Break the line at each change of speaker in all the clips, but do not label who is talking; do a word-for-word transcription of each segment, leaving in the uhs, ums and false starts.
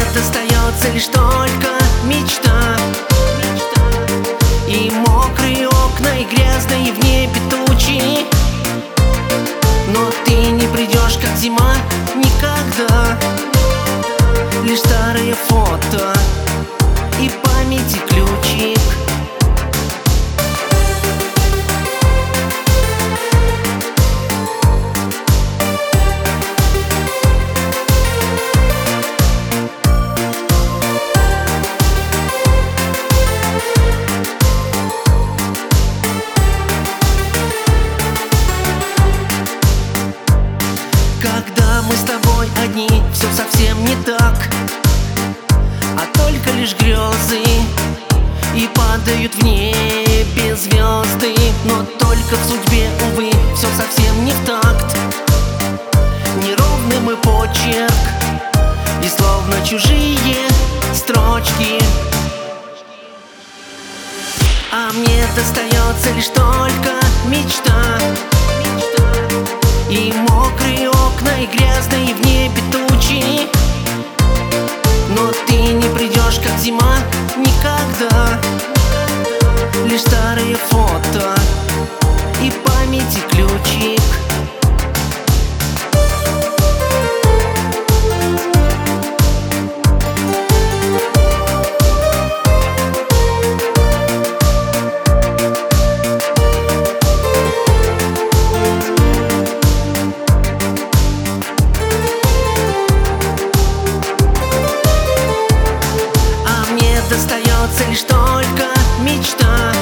достается лишь только мечта. И мокрые окна, и грязные в небе тучи. Но ты не придешь, как зима, никогда. Лишь старые фото и памяти ключик. Когда мы с тобой одни, все совсем не так, а только лишь грезы, и падают в небе звезды. Но только в судьбе, увы, все совсем не в такт. Неровный мой почерк и словно чужие строчки. А мне достается лишь только мечта. И мокрые окна, и грязные в небе тучи. Но ты не придешь, как зима, никогда. Лишь старые фото и памяти ключик. Достается лишь только мечта.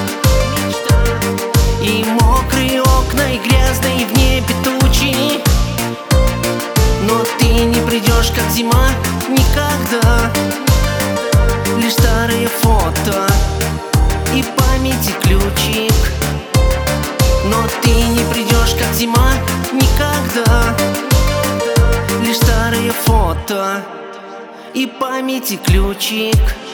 И мокрые окна, и грязные в небе тучи. Но ты не придешь, как зима, никогда. Лишь старые фото и памяти ключик. Но ты не придешь, как зима, никогда. Лишь старые фото и памяти ключик.